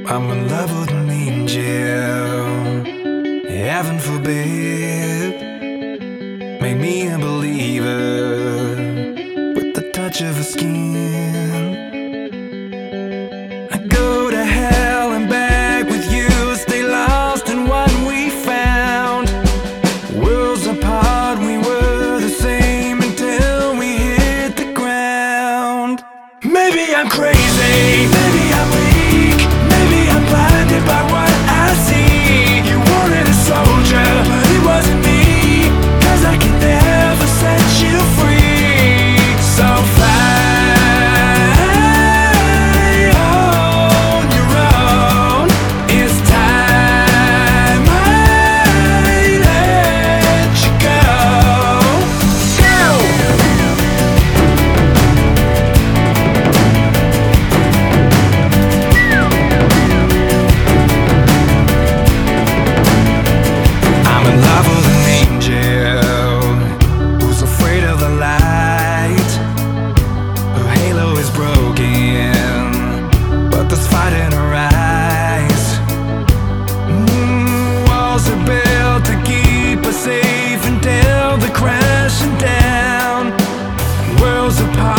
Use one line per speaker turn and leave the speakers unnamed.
I'm in love with an angel. Heaven forbid. Make me a believer with the touch of her skin. I go to hell and back with you, stay lost in what we found. Worlds apart, we were the same until we hit the ground. Maybe I'm crazy, maybe I'm weak, maybe I'm blinded by what I see. You wanted a soldier, but it wasn't me, 'cause I can never set you free. So fly on your own. It's time I let you go. I'm in love with an angel who's afraid of the light. Her halo is broken, but there's fight in her eyes. Walls are built to keep us safe until they're crashing down. Worlds apart.